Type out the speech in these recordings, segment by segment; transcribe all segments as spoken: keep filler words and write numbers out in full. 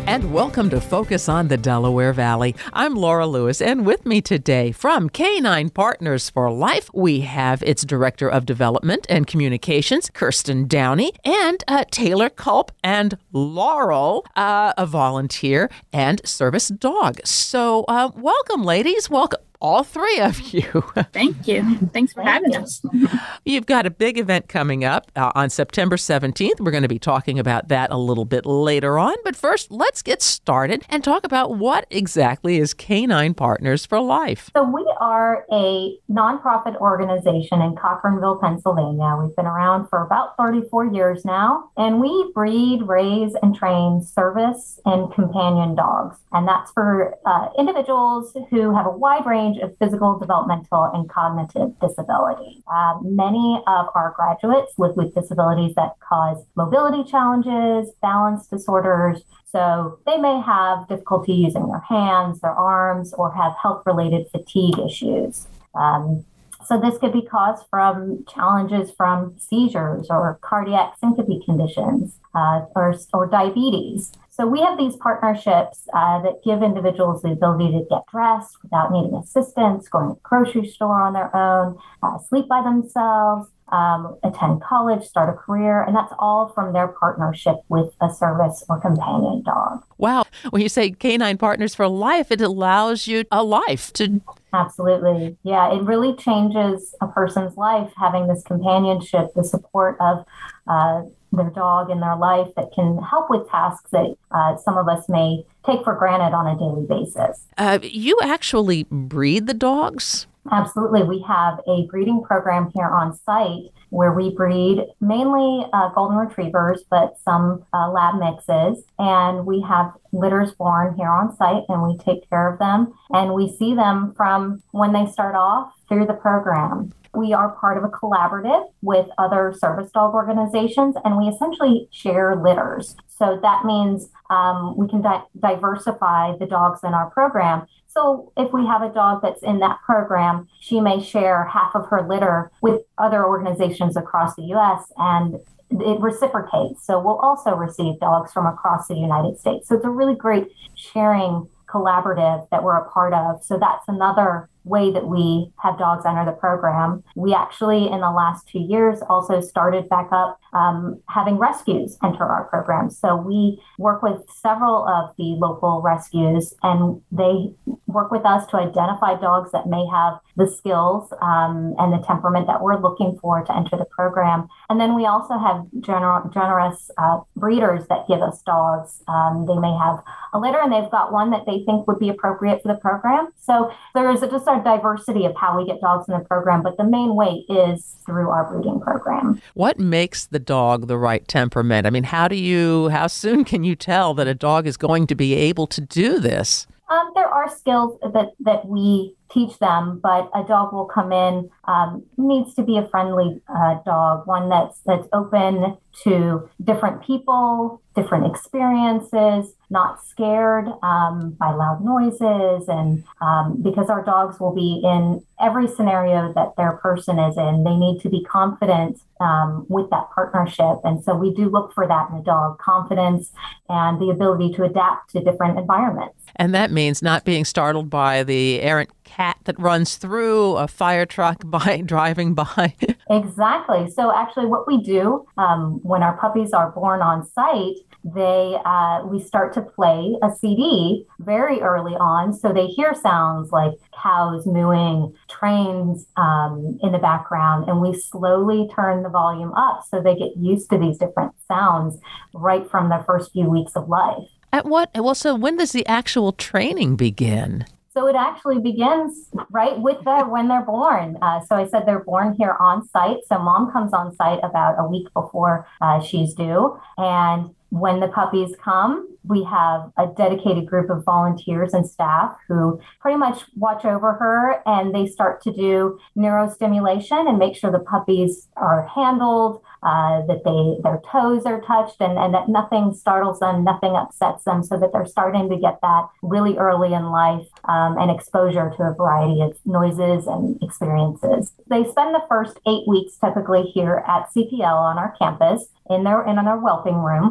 And welcome to Focus on the Delaware Valley. I'm Laura Lewis, and with me today from Canine Partners for Life, we have its Director of Development and Communications, Kirsten Downey, and uh, Taylor Culp and Laurel, uh, a volunteer and service dog. So uh, welcome, ladies. Welcome. All three of you. Thank you. Thanks for having us. You've got a big event coming up uh, on September seventeenth. We're going to be talking about that a little bit later on. But first, let's get started and talk about what exactly is Canine Partners for Life. So we are a nonprofit organization in Cochranville, Pennsylvania. We've been around for about thirty-four years now, and we breed, raise, and train service and companion dogs. And that's for uh, individuals who have a wide range of physical, developmental, and cognitive disabilities. Uh, many of our graduates live with disabilities that cause mobility challenges, balance disorders. So they may have difficulty using their hands, their arms, or have health-related fatigue issues. Um, So this could be caused from challenges from seizures or cardiac syncope conditions uh, or, or diabetes. So we have these partnerships uh, that give individuals the ability to get dressed without needing assistance, going to the grocery store on their own, uh, sleep by themselves, um, attend college, start a career, and that's all from their partnership with a service or companion dog. Wow. When you say Canine Partners for Life, it allows you a life to... Absolutely. Yeah, it really changes a person's life having this companionship, the support of uh, their dog in their life that can help with tasks that uh, some of us may take for granted on a daily basis. Uh, you actually breed the dogs? Absolutely. We have a breeding program here on site where we breed mainly uh, golden retrievers, but some uh, lab mixes. And we have litters born here on site, and we take care of them. And we see them from when they start off through the program. We are part of a collaborative with other service dog organizations, and we essentially share litters. So that means um, we can di- diversify the dogs in our program. So if we have a dog that's in that program, she may share half of her litter with other organizations across the U S, and it reciprocates. So we'll also receive dogs from across the United States. So it's a really great sharing collaborative that we're a part of. So that's another way that we have dogs enter the program. We actually, in the last two years, also started back up um, having rescues enter our program. So we work with several of the local rescues, and they work with us to identify dogs that may have the skills um, and the temperament that we're looking for to enter the program. And then we also have gener- generous uh, breeders that give us dogs. Um, they may have a litter, and they've got one that they think would be appropriate for the program. So there is a, just a diversity of how we get dogs in the program, but the main way is through our breeding program. What makes the dog the right temperament? I mean, how do you, how soon can you tell that a dog is going to be able to do this? Um, there are skills that, that we teach them, but a dog will come in, um, needs to be a friendly uh, dog, one that's that's open to different people, different experiences, not scared um, by loud noises, and um, because our dogs will be in every scenario that their person is in, they need to be confident um, with that partnership. And so we do look for that in a dog, confidence and the ability to adapt to different environments. And that means not being startled by the errant cat that runs through, a fire truck by driving by. Exactly. So actually what we do um, when our puppies are born on site, they uh, we start to play a C D very early on. So they hear sounds like cows mooing, trains um, in the background, and we slowly turn the volume up so they get used to these different sounds right from their first few weeks of life. At what? Well, so when does the actual training begin? So it actually begins right with their, when they're born. Uh, so I said they're born here on site. So mom comes on site about a week before uh, she's due. And when the puppies come, we have a dedicated group of volunteers and staff who pretty much watch over her, and they start to do neurostimulation and make sure the puppies are handled, uh, that they their toes are touched, and, and that nothing startles them, nothing upsets them, so that they're starting to get that really early in life um, and exposure to a variety of noises and experiences. They spend the first eight weeks typically here at C P L on our campus in their in our whelping room.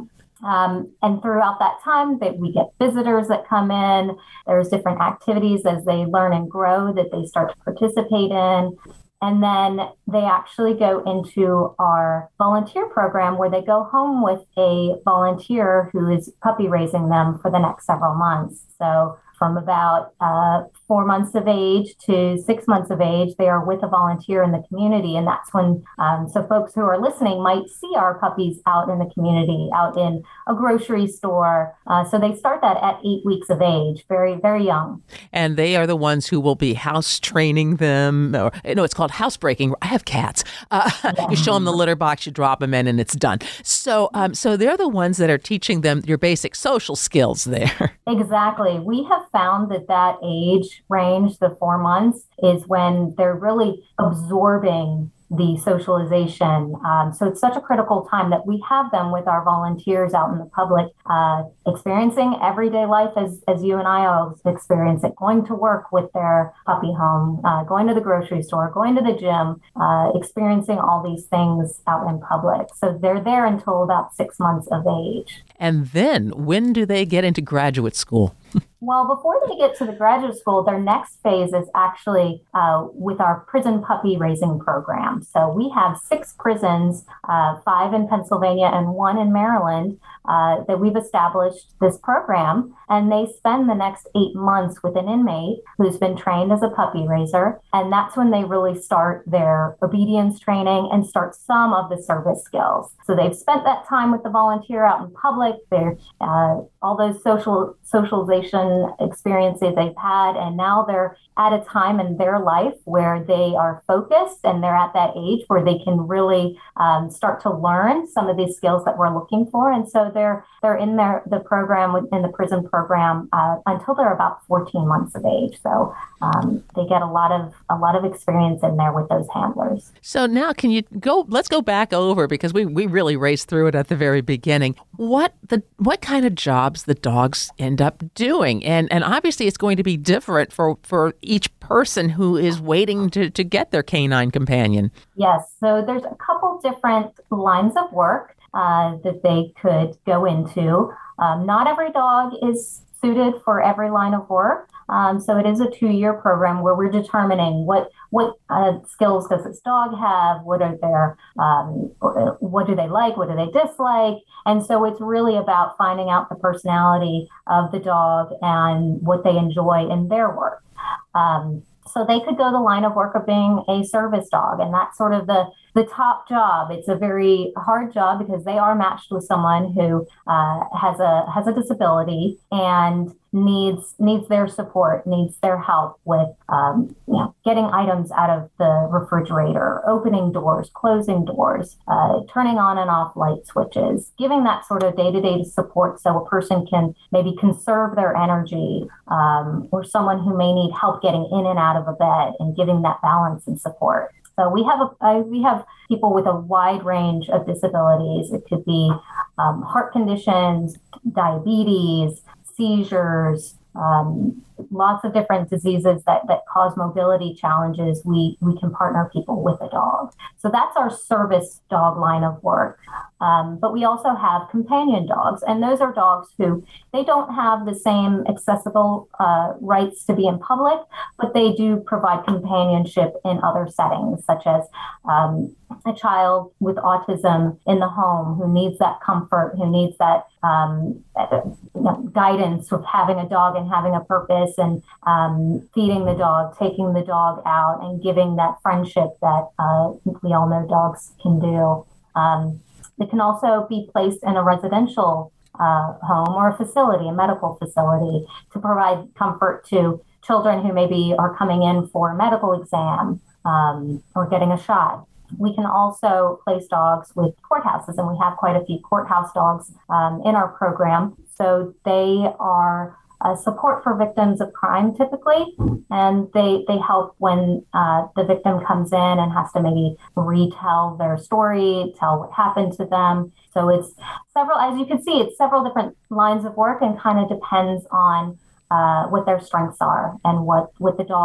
Um, and throughout that time, that we get visitors that come in. There's different activities as they learn and grow that they start to participate in. And then they actually go into our volunteer program where they go home with a volunteer who is puppy raising them for the next several months. So from about uh, four months of age to six months of age, they are with a volunteer in the community. And that's when, um, so folks who are listening might see our puppies out in the community, out in a grocery store. Uh, so they start that at eight weeks of age, very, very young. And they are the ones who will be house training them. Or, no, it's called housebreaking. I have cats. Uh, yeah. You show them the litter box, you drop them in, and it's done. So, um, so they're the ones that are teaching them your basic social skills there. Exactly. We have found that that age range, the four months, is when they're really absorbing the socialization. Um, so it's such a critical time that we have them with our volunteers out in the public, uh, experiencing everyday life as, as you and I all experience it, going to work with their puppy home, uh, going to the grocery store, going to the gym, uh, experiencing all these things out in public. So they're there until about six months of age. And then when do they get into graduate school? Well, before they get to the graduate school, their next phase is actually uh, with our prison puppy raising program. So we have six prisons, uh, five in Pennsylvania and one in Maryland, uh, that we've established this program. And they spend the next eight months with an inmate who's been trained as a puppy raiser. And that's when they really start their obedience training and start some of the service skills. So they've spent that time with the volunteer out in public. They're uh, all those social socialization experiences they've had, and now they're at a time in their life where they are focused and they're at that age where they can really um, start to learn some of these skills that we're looking for. And so they're they're in their the program in the prison program uh, until they're about fourteen months of age. So um, they get a lot of a lot of experience in there with those handlers. So now can you go? Let's go back over, because we we really raced through it at the very beginning. What the what kind of jobs the dogs end up doing, and and obviously it's going to be different for for each person who is waiting to to get their canine companion. Yes, so there's a couple different lines of work uh, that they could go into. Um, not every dog is suited for every line of work. Um, so it is a two-year program where we're determining what what uh, skills does this dog have, what are their, um, what do they like, what do they dislike, and so it's really about finding out the personality of the dog and what they enjoy in their work. Um, so they could go the line of work of being a service dog, and that's sort of the the top job. It's a very hard job because they are matched with someone who uh, has a has a disability and needs needs their support, needs their help with um, you know, getting items out of the refrigerator, opening doors, closing doors, uh, turning on and off light switches, giving that sort of day-to-day support so a person can maybe conserve their energy, um, or someone who may need help getting in and out of a bed and giving that balance and support. So we have a, uh, we have people with a wide range of disabilities. It could be um, heart conditions, diabetes, seizures, um, lots of different diseases that, that cause mobility challenges. We, we can partner people with a dog. So that's our service dog line of work. Um, but we also have companion dogs, and those are dogs who they don't have the same accessible uh, rights to be in public, but they do provide companionship in other settings, such as um, a child with autism in the home who needs that comfort, who needs that um, you know, guidance with having a dog and having a purpose, and um, feeding the dog, taking the dog out, and giving that friendship that uh, we all know dogs can do. Um, It can also be placed in a residential uh, home or a facility, a medical facility, to provide comfort to children who maybe are coming in for a medical exam um, or getting a shot. We can also place dogs with courthouses, and we have quite a few courthouse dogs um, in our program. So they are Uh, support for victims of crime typically, and they they help when uh, the victim comes in and has to maybe retell their story, tell what happened to them. So it's several, as you can see, it's several different lines of work, and kind of depends on uh, what their strengths are and what, what the dog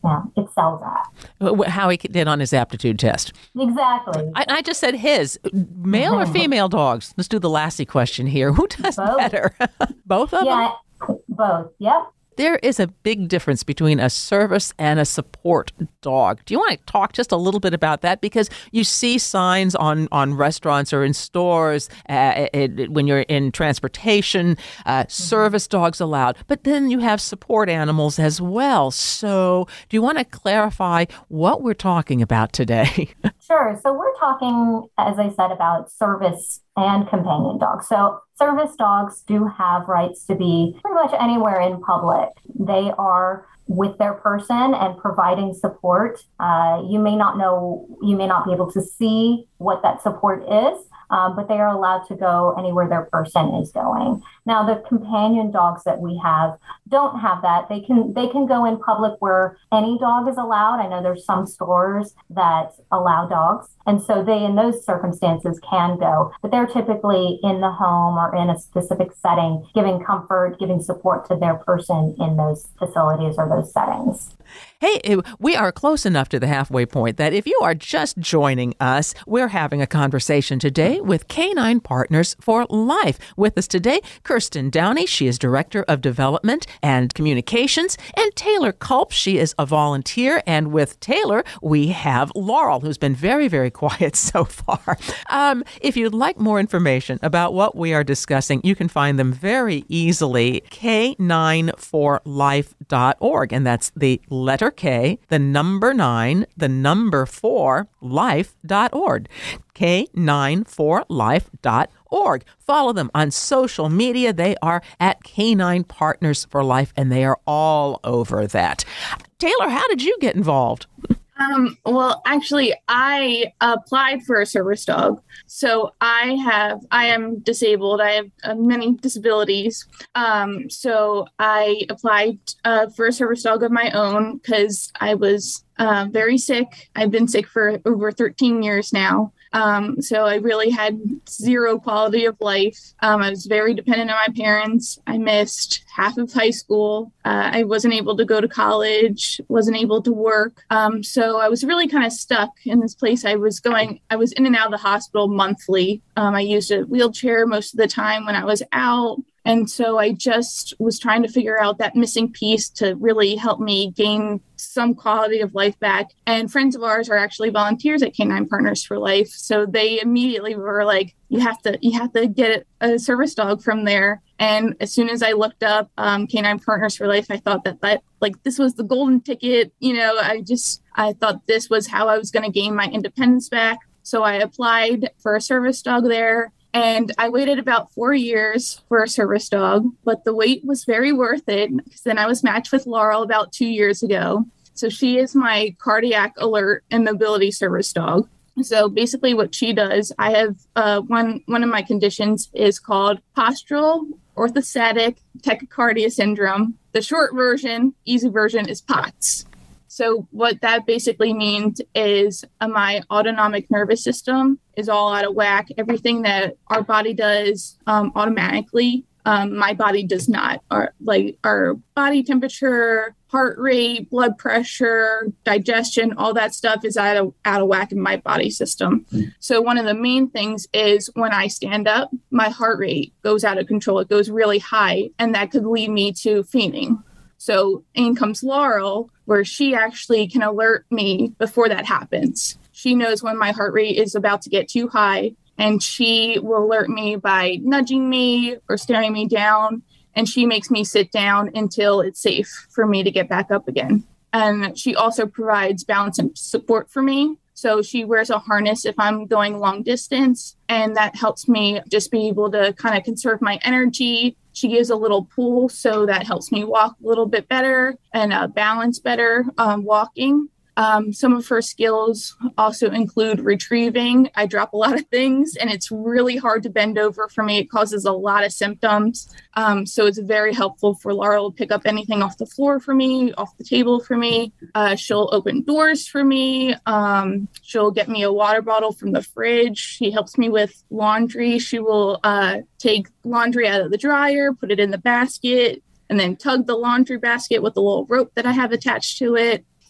yeah, excels at. How he did on his aptitude test. Exactly. I, I just said his. Male or female dogs? Let's do the Lassie question here. Who does Both. better? Both of Yeah, them? both. Yep. There is a big difference between a service and a support dog. Do you want to talk just a little bit about that? Because you see signs on, on restaurants or in stores uh, it, it, when you're in transportation, uh, service dogs allowed, but then you have support animals as well. So do you want to clarify what we're talking about today? Sure. So we're talking, as I said, about service and companion dogs. So service dogs do have rights to be pretty much anywhere in public. They are with their person and providing support. Uh, you may not know, you may not be able to see what that support is, um, but they are allowed to go anywhere their person is going. Now, the companion dogs that we have don't have that. They can they can go in public where any dog is allowed. I know there's some stores that allow dogs, and so they, in those circumstances, can go. But they're typically in the home or in a specific setting, giving comfort, giving support to their person in those facilities or those settings. Hey, we are close enough to the halfway point that if you are just joining us, we're having a conversation today with Canine Partners for Life. With us today, Kirsten Downey. She is Director of Development and Communications, and Taylor Culp. She is a volunteer. And with Taylor, we have Laurel, who's been very, very quiet so far. Um, if you'd like more information about what we are discussing, you can find them very easily, K nine for life dot org. And that's the letter K, the number nine, the number four, life dot org. K nine for life dot org. Follow them on social media. They are at Canine Partners for Life, and they are all over that. Taylor, how did you get involved? Um, well, actually, I applied for a service dog. So I have, I am disabled. I have uh, many disabilities. Um, so I applied uh, for a service dog of my own because I was uh, very sick. I've been sick for over thirteen years now. Um, so I really had zero quality of life. Um, I was very dependent on my parents. I missed half of high school. Uh, I wasn't able to go to college, wasn't able to work. Um, so I was really kind of stuck in this place. I was going, I was in and out of the hospital monthly. Um, I used a wheelchair most of the time when I was out. And so I just was trying to figure out that missing piece to really help me gain some quality of life back. And friends of ours are actually volunteers at Canine Partners for Life. So they immediately were like, you have to, you have to get a service dog from there. And as soon as I looked up um, Canine Partners for Life, I thought that, that like this was the golden ticket. You know, I just, I thought this was how I was going to gain my independence back. So I applied for a service dog there. And I waited about four years for a service dog, but the wait was very worth it because then I was matched with Laurel about two years ago. So she is my cardiac alert and mobility service dog. So basically what she does, I have uh, one, one of my conditions is called postural orthostatic tachycardia syndrome. The short version, easy version is POTS. So what that basically means is uh, my autonomic nervous system is all out of whack. Everything that our body does um, automatically, um, my body does not. Our, like our body temperature, heart rate, blood pressure, digestion, all that stuff is out of, out of whack in my body system. So one of the main things is when I stand up, my heart rate goes out of control. It goes really high, and that could lead me to fainting. So in comes Laurel, where she actually can alert me before that happens. She knows when my heart rate is about to get too high, and she will alert me by nudging me or staring me down, and she makes me sit down until it's safe for me to get back up again. And she also provides balance and support for me. So she wears a harness if I'm going long distance, and that helps me just be able to kind of conserve my energy. She gives a little pull, so that helps me walk a little bit better and uh, balance better um, walking. Um, some of her skills also include retrieving. I drop a lot of things, and it's really hard to bend over for me. It causes a lot of symptoms. Um, so it's very helpful for Laurel to pick up anything off the floor for me, off the table for me. Uh, she'll open doors for me. Um, she'll get me a water bottle from the fridge. She helps me with laundry. She will uh, take laundry out of the dryer, put it in the basket, and then tug the laundry basket with the little rope that I have attached to it.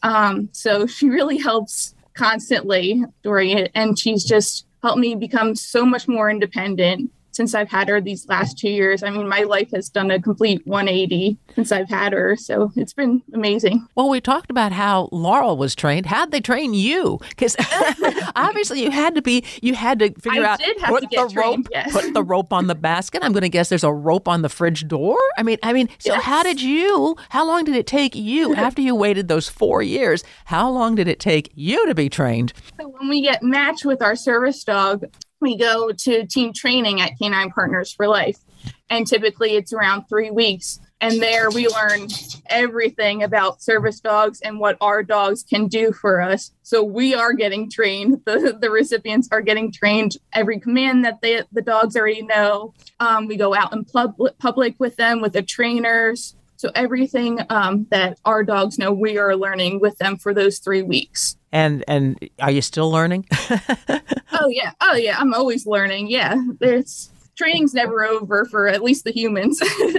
Um, so she really helps constantly during it. And she's just helped me become so much more independent since I've had her these last two years. I mean, my life has done a complete one eighty since I've had her. So it's been amazing. Well, we talked about how Laurel was trained. How'd they train you? Because obviously you had to be, you had to figure I out, did have put to get the trained, rope, yes. put the rope on the basket. I'm going to guess there's a rope on the fridge door. I mean, I mean, so Yes. how did you, how long did it take you after you waited those four years? How long did it take you to be trained? So when we get matched with our service dog, we go to team training at Canine Partners for Life. And typically it's around three weeks. And there we learn everything about service dogs and what our dogs can do for us. So we are getting trained. The, the recipients are getting trained every command that they, the dogs already know. Um, we go out in pub, public with them, with the trainers. So everything um, that our dogs know, we are learning with them for those three weeks. And and are you still learning? Oh, yeah. Oh, yeah. I'm always learning. Yeah. There's training's never over for at least the humans.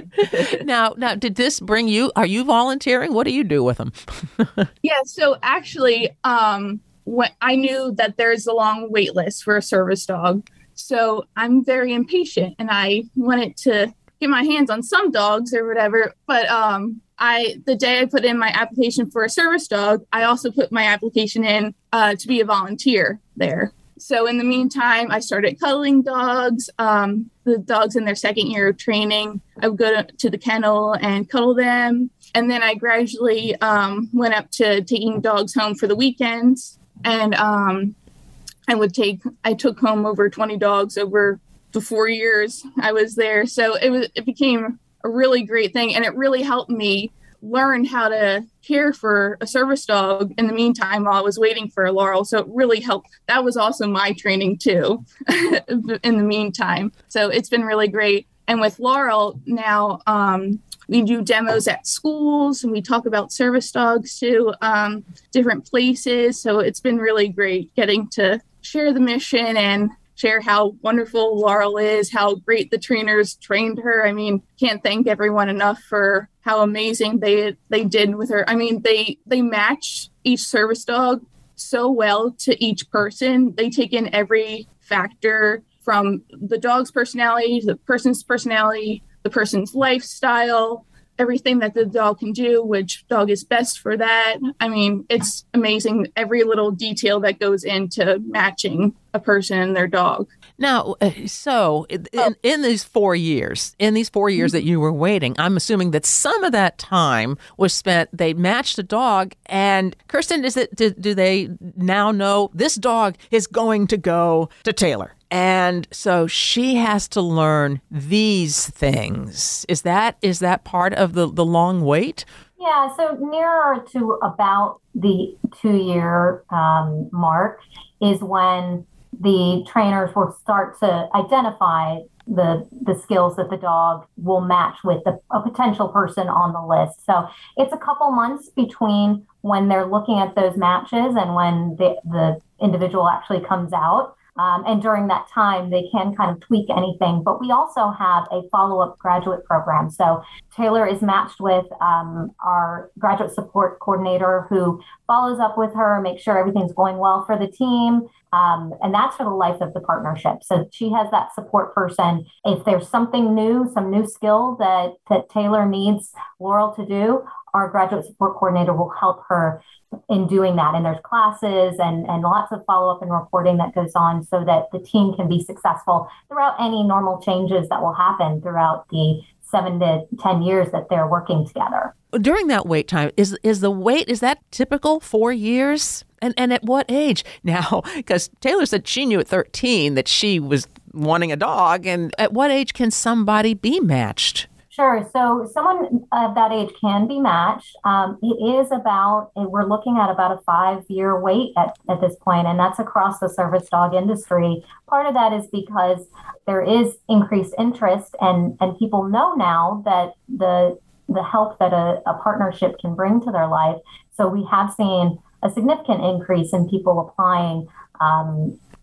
now, now, did this bring you, are you volunteering? What do you do with them? Yeah. So actually, um, when I knew that there's a long wait list for a service dog. So I'm very impatient and I wanted to get my hands on some dogs or whatever. But um, I, the day I put in my application for a service dog, I also put my application in uh, to be a volunteer there. So in the meantime, I started cuddling dogs, um, the dogs in their second year of training. I would go to, to the kennel and cuddle them. And then I gradually um, went up to taking dogs home for the weekends. And um, I would take, I took home over twenty dogs over the four years I was there. So it was, it became a really great thing. And it really helped me learn how to care for a service dog in the meantime while I was waiting for Laurel. So it really helped. That was also my training too in the meantime. So it's been really great. And with Laurel now, um, we do demos at schools and we talk about service dogs to um, different places. So it's been really great getting to share the mission and share how wonderful Laurel is, how great the trainers trained her. I mean, can't thank everyone enough for how amazing they they did with her. I mean, they they match each service dog so well to each person. They take in every factor from the dog's personality, the person's personality, the person's lifestyle, everything that the dog can do, which dog is best for that. I mean, it's amazing, every little detail that goes into matching a person and their dog. Now, uh, so in, in, in these four years, in these four years that you were waiting, I'm assuming that some of that time was spent, they matched the dog. And Kirsten, is it, do, do they now know this dog is going to go to Taylor? And so she has to learn these things. Is that is that part of the, the long wait? Yeah, so nearer to about the two-year um, mark is when the trainers will start to identify the the skills that the dog will match with the, a potential person on the list. So it's a couple months between when they're looking at those matches and when the, the individual actually comes out. Um, and during that time, they can kind of tweak anything. But we also have a follow-up graduate program. So Taylor is matched with um, our graduate support coordinator who follows up with her, makes sure everything's going well for the team. Um, and that's for the life of the partnership. So she has that support person. If there's something new, some new skill that, that Taylor needs Laurel to do, our graduate support coordinator will help her in doing that. And there's classes and, and lots of follow-up and reporting that goes on so that the team can be successful throughout any normal changes that will happen throughout the seven to ten years that they're working together. During that wait time, is is the wait, is that typical four years? And and at what age? Now, because Taylor said she knew at thirteen that she was wanting a dog. And at what age can somebody be matched? Sure. So someone of that age can be matched. Um, it is about, we're looking at about a five-year wait at, at this point, and that's across the service dog industry. Part of that is because there is increased interest, and, and people know now that the the help that a, a partnership can bring to their life. So we have seen a significant increase in people applying um,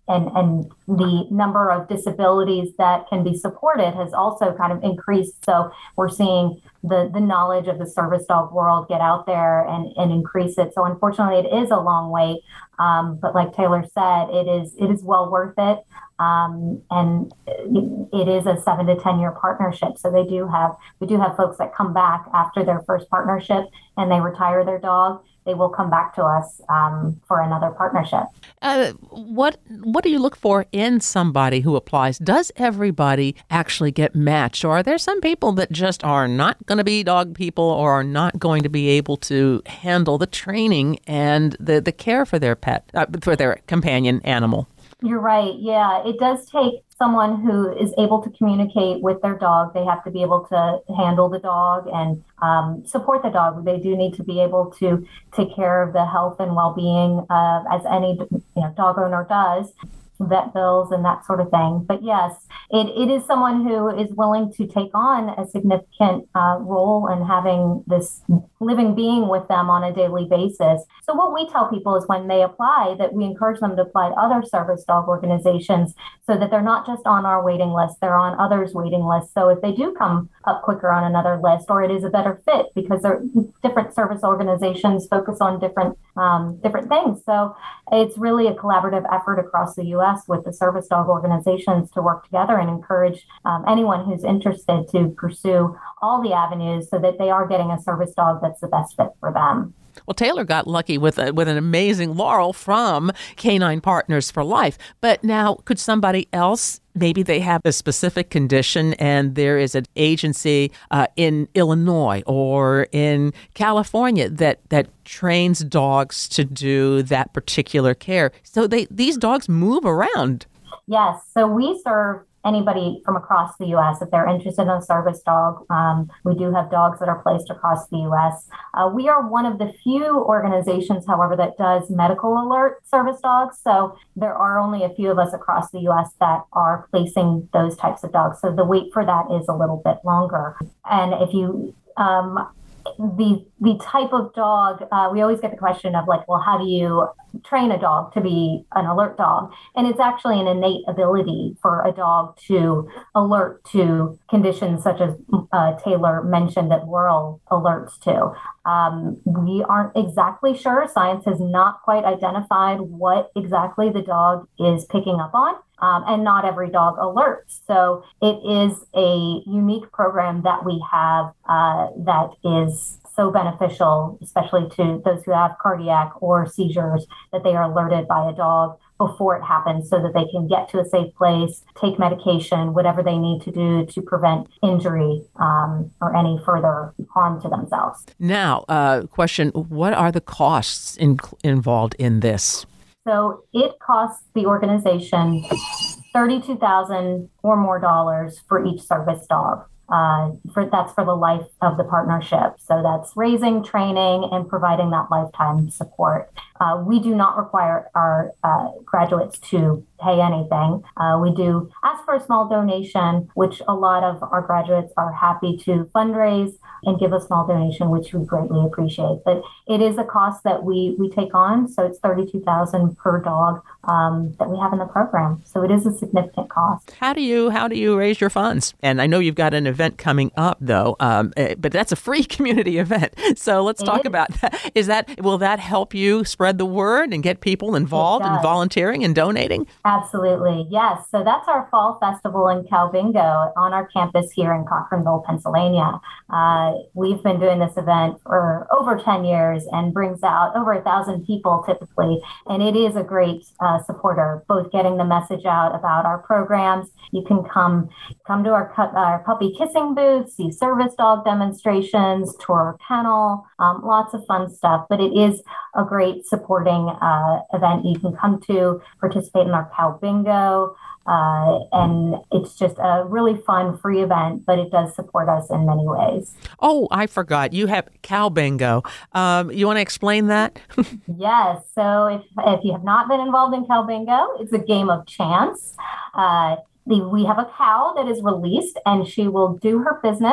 and, and the number of disabilities that can be supported has also kind of increased. So we're seeing the, the knowledge of the service dog world get out there and, and increase it. So unfortunately, it is a long wait. Um, but like Taylor said, it is it is well worth it. Um, and it is a seven to ten year partnership. So they do have, we do have folks that come back after their first partnership and they retire their dog. They will come back to us um, for another partnership. Uh, what what do you look for in somebody who applies? Does everybody actually get matched? Or are there some people that just are not going to be dog people or are not going to be able to handle the training and the, the care for their pet, uh, for their companion animal? You're right. Yeah, it does take someone who is able to communicate with their dog. They have to be able to handle the dog and um, support the dog. They do need to be able to take care of the health and well-being uh, as any you know, dog owner does, vet bills and that sort of thing. But yes, it, it is someone who is willing to take on a significant uh, role in having this living being with them on a daily basis. So what we tell people is when they apply, that we encourage them to apply to other service dog organizations so that they're not just on our waiting list, they're on others' waiting lists. So if they do come up quicker on another list, or it is a better fit because they're different service organizations focus on different um, different things. So it's really a collaborative effort across the U S with the service dog organizations to work together and encourage um, anyone who's interested to pursue all the avenues so that they are getting a service dog that's the best fit for them. Well, Taylor got lucky with a, with an amazing Laurel from Canine Partners for Life. But now, could somebody else, maybe they have a specific condition and there is an agency uh, in Illinois or in California that, that trains dogs to do that particular care. So they these dogs move around. Yes. So we serve anybody from across the U S if they're interested in a service dog. Um, we do have dogs that are placed across the U S. Uh, we are one of the few organizations, however, that does medical alert service dogs. So there are only a few of us across the U S that are placing those types of dogs. So the wait for that is a little bit longer. And if you um, the the type of dog, uh, we always get the question of like, well, how do you train a dog to be an alert dog? And it's actually an innate ability for a dog to alert to conditions such as uh, Taylor mentioned that Laurel alerts to. Um, we aren't exactly sure. Science has not quite identified what exactly the dog is picking up on. Um, and not every dog alerts. So it is a unique program that we have uh, that is so beneficial, especially to those who have cardiac or seizures, that they are alerted by a dog before it happens so that they can get to a safe place, take medication, whatever they need to do to prevent injury um, or any further harm to themselves. Now, uh, question, what are the costs in, involved in this? So it costs the organization thirty-two thousand dollars or more dollars for each service dog. Uh, for that's for the life of the partnership. So that's raising, training, and providing that lifetime support. Uh, we do not require our uh, graduates to pay anything. Uh, we do ask for a small donation, which a lot of our graduates are happy to fundraise and give a small donation, which we greatly appreciate. But it is a cost that we we take on. So it's thirty-two thousand dollars per dog um, that we have in the program. So it is a significant cost. How do you how do you raise your funds? And I know you've got an event coming up, though, um, but that's a free community event. So let's talk about that. Is that will that help you spread the word and get people involved in volunteering and donating? Absolutely. Yes. So that's our fall festival in Cow Bingo on our campus here in Cochranville, Pennsylvania. Uh, we've been doing this event for over ten years and brings out over a thousand people typically. And it is a great uh, supporter, both getting the message out about our programs. You can come come to our, our puppy kissing booth, see service dog demonstrations, tour our kennel, um, lots of fun stuff. But it is a great supporting uh, event you can come to, participate in our Cow Bingo. Uh, and it's just a really fun, free event, but it does support us in many ways. Oh, I forgot. You have Cow Bingo. Um, you want to explain that? Yes. So if, if you have not been involved in Cow Bingo, it's a game of chance. Uh, the, we have a cow that is released, and she will do her business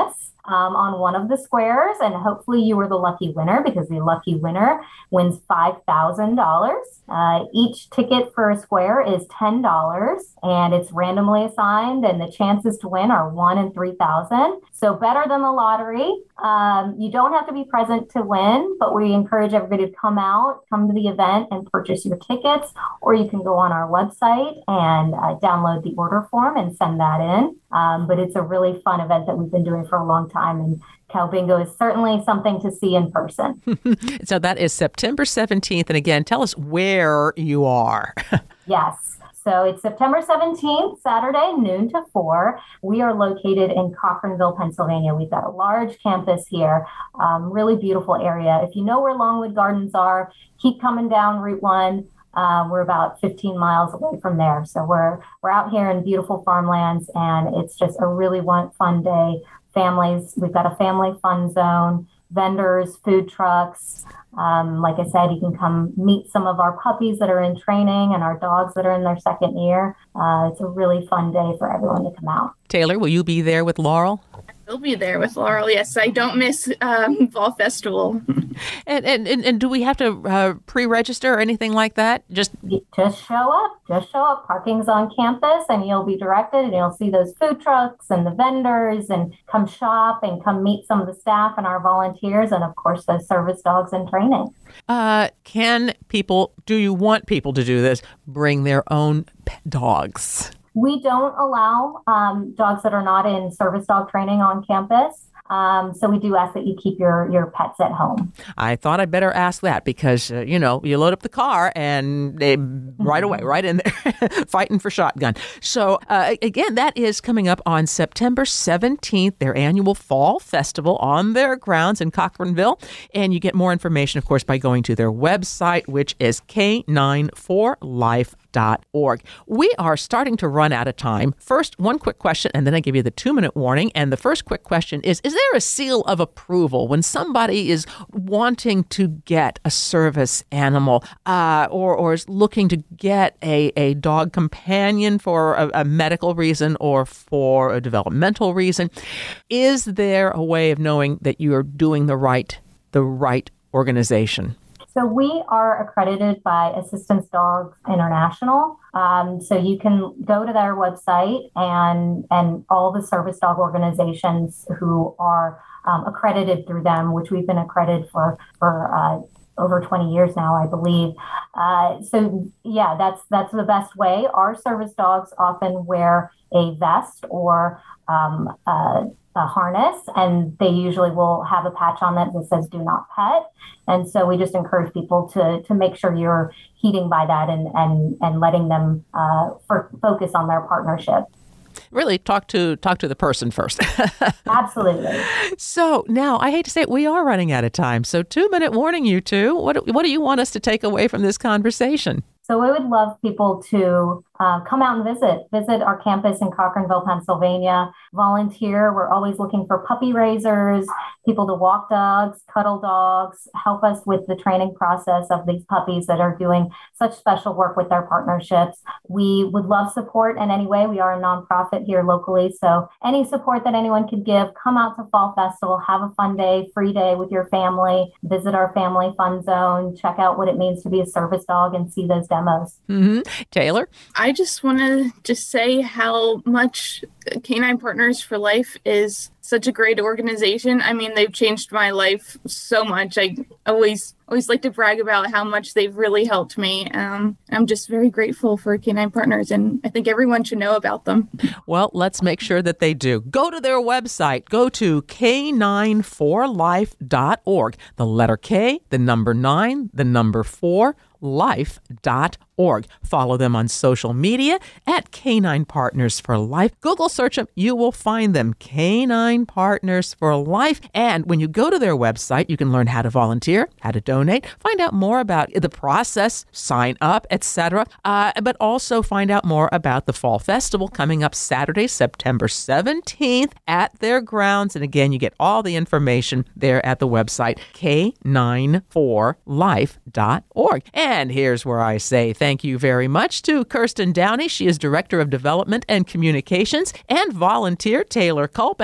um, on one of the squares, and hopefully you were the lucky winner, because the lucky winner wins five thousand dollars. Uh, each ticket for a square is ten dollars, and it's randomly assigned, and the chances to win are one in three thousand. So better than the lottery. Um, you don't have to be present to win, but we encourage everybody to come out, come to the event and purchase your tickets, or you can go on our website and uh, download the order form and send that in. Um, but it's a really fun event that we've been doing for a long time, and Cow Bingo is certainly something to see in person. So that is September seventeenth. And again, tell us where you are. Yes. So it's September seventeenth, Saturday, noon to four. We are located in Cochranville, Pennsylvania. We've got a large campus here, um, really beautiful area. If you know where Longwood Gardens are, keep coming down Route one. Uh, we're about fifteen miles away from there. So we're we're out here in beautiful farmlands, and it's just a really one, fun day. Families, we've got a family fun zone, vendors, food trucks. Um, like I said, you can come meet some of our puppies that are in training and our dogs that are in their second year. Uh, it's a really fun day for everyone to come out. Taylor, will you be there with Laurel? I'll be there with Laurel. Yes, I don't miss um, Fall Festival. And, and and and do we have to uh, pre-register or anything like that? Just just show up. Just show up. Parking's on campus, and you'll be directed, and you'll see those food trucks and the vendors, and come shop and come meet some of the staff and our volunteers, and of course those service dogs in training. Uh, can people? Do you want people to do this? Bring their own pet dogs. We don't allow um, dogs that are not in service dog training on campus. Um, so we do ask that you keep your, your pets at home. I thought I'd better ask that because, uh, you know, you load up the car and they right away, right in there, fighting for shotgun. So, uh, again, that is coming up on September seventeenth, their annual Fall Festival on their grounds in Cochranville. And you get more information, of course, by going to their website, which is K nine four life dot org. We are starting to run out of time. First, one quick question, and then I give you the two-minute warning. And the first quick question is, is there a seal of approval when somebody is wanting to get a service animal uh, or, or is looking to get a, a dog companion for a, a medical reason or for a developmental reason? Is there a way of knowing that you are doing the right, the right organization? So we are accredited by Assistance Dogs International. Um, so you can go to their website, and and all the service dog organizations who are um, accredited through them, which we've been accredited for for uh, over twenty years now, I believe. Uh, so yeah, that's that's the best way. Our service dogs often wear a vest or um, uh, a harness, and they usually will have a patch on that that says "Do not pet." And so we just encourage people to to make sure you're heeding by that and and and letting them uh, for, focus on their partnership. Really talk to talk to the person first. Absolutely. So now I hate to say it, we are running out of time. So two minute warning, you two. What what do you want us to take away from this conversation? So we would love people to uh, come out and visit, visit our campus in Cochranville, Pennsylvania, volunteer. We're always looking for puppy raisers, people to walk dogs, cuddle dogs, help us with the training process of these puppies that are doing such special work with their partnerships. We would love support in any way. We are a nonprofit here locally. So any support that anyone could give, come out to Fall Festival, have a fun day, free day with your family, visit our family fun zone, check out what it means to be a service dog and see those demos. Mm-hmm. Taylor? I just want to just say how much Canine Partners for Life is such a great organization. I mean, they've changed my life so much. I always always like to brag about how much they've really helped me. Um, I'm just very grateful for Canine Partners, and I think everyone should know about them. Well, let's make sure that they do. Go to their website. Go to K nine four life dot org. The letter K, the number nine, the number four, life dot org. Follow them on social media at Canine Partners for Life. Google search them. You will find them. Canine Partners for Life. And when you go to their website, you can learn how to volunteer, how to donate, find out more about the process, sign up, et cetera. Uh, but also find out more about the Fall Festival coming up Saturday, September seventeenth at their grounds. And again, you get all the information there at the website, K nine four life dot org. And here's where I say thank you very much to Kirsten Downey. She is Director of Development and Communications, and volunteer Taylor Culp, and the very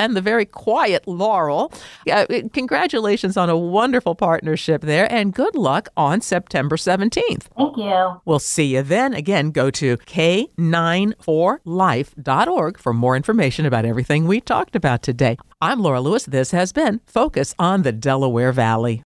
very quiet Laurel. Uh, congratulations on a wonderful partnership there, and good luck on September seventeenth. Thank you. We'll see you then. Again, go to K nine four life dot org for more information about everything we talked about today. I'm Laura Lewis. This has been Focus on the Delaware Valley.